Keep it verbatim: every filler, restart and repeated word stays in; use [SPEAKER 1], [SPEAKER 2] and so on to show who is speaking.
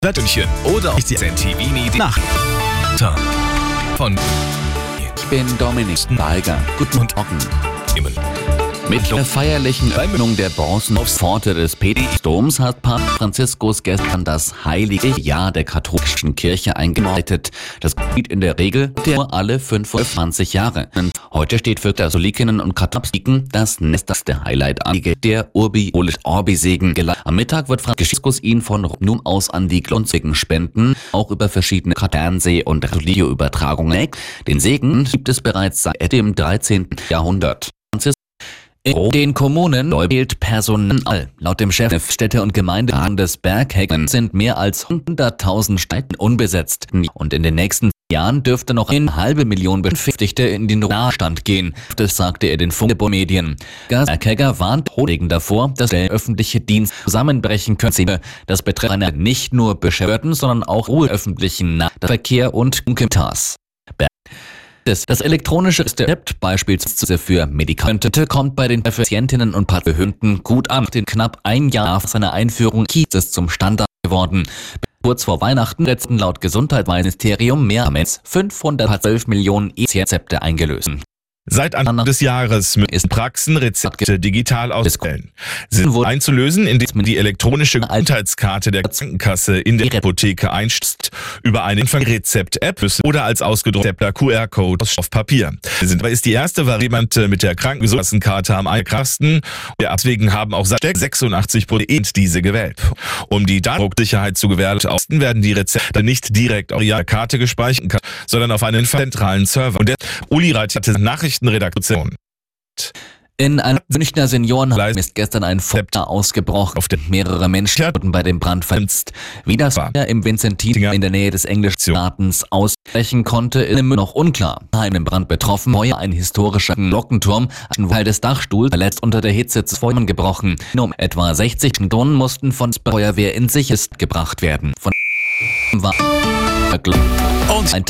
[SPEAKER 1] München oder auf die S N T V nach von
[SPEAKER 2] Ich bin Dominik Steiger. Guten Morgen. Mit der feierlichen Eröffnung der Bronzenpforte des Petersdoms hat Papst Franziskus gestern das heilige Jahr der katholischen Kirche eingeleitet. Das geschieht in der Regel der alle fünfundzwanzig Jahre. Und heute steht für Katholikinnen und Katholiken das nächste Highlight an, der Urbi und Orbi-Segen geleitet. Am Mittag wird Franziskus ihn von nun aus an die Glonzigen spenden, auch über verschiedene Fernseh- und Radioübertragungen. Den Segen gibt es bereits seit dem dreizehnten Jahrhundert. In den Kommunen fehlt Personal. Laut dem Chef der Städte- und Gemeinderat des Bergheggen sind mehr als hunderttausend Stellen unbesetzt. Und in den nächsten Jahren dürfte noch eine halbe Million Beschäftigte in den Ruhestand gehen. Das sagte er den Funke-Medien. Berghegger warnt wegen davor, dass der öffentliche Dienst zusammenbrechen könnte. Das betrifft nicht nur Behörden, sondern auch öffentlichen Nahverkehr und Kitas. Das, das elektronische Rezept beispielsweise für Medikamente kommt bei den Patientinnen und Patienten gut an. In knapp ein Jahr nach seiner Einführung ist es zum Standard geworden. Kurz vor Weihnachten setzten laut Gesundheitsministerium mehr als fünfhundertzwölf Millionen E-Rezepte eingelöst.
[SPEAKER 1] Seit Anfang des Jahres müssen Praxen Rezepte digital ausstellen. Sie sind wohl einzulösen, indem man die elektronische Gesundheitskarte der Krankenkasse in der Apotheke einstößt, über eine Rezept-App oder als ausgedruckter Q R-Code auf Papier. Aber ist die erste Variante mit der Krankenkasse am einfachsten. Deswegen haben auch sechsundachtzig Prozent diese gewählt. Um die Datensicherheit zu gewährleisten, werden die Rezepte nicht direkt auf ihrer Karte gespeichert, sondern auf einen zentralen Server. Und der Uli Reit hatte Nachrichten Redaktion.
[SPEAKER 2] In einem Münchner Seniorenheim ist gestern ein Feuer ausgebrochen, auf dem mehrere Menschen wurden bei dem Brand verletzt. Wie das Feuer im Vincentin in der Nähe des englischen Gartens ausbrechen konnte, ist immer noch unklar. Einem Brand betroffen, Feuer ein historischer Glockenturm, ein Teil des Dachstuhls verletzt unter der Hitze zu Feuern gebrochen. Um etwa sechzig Tonnen mussten von der Feuerwehr in Sicherheit gebracht werden. Von war und ein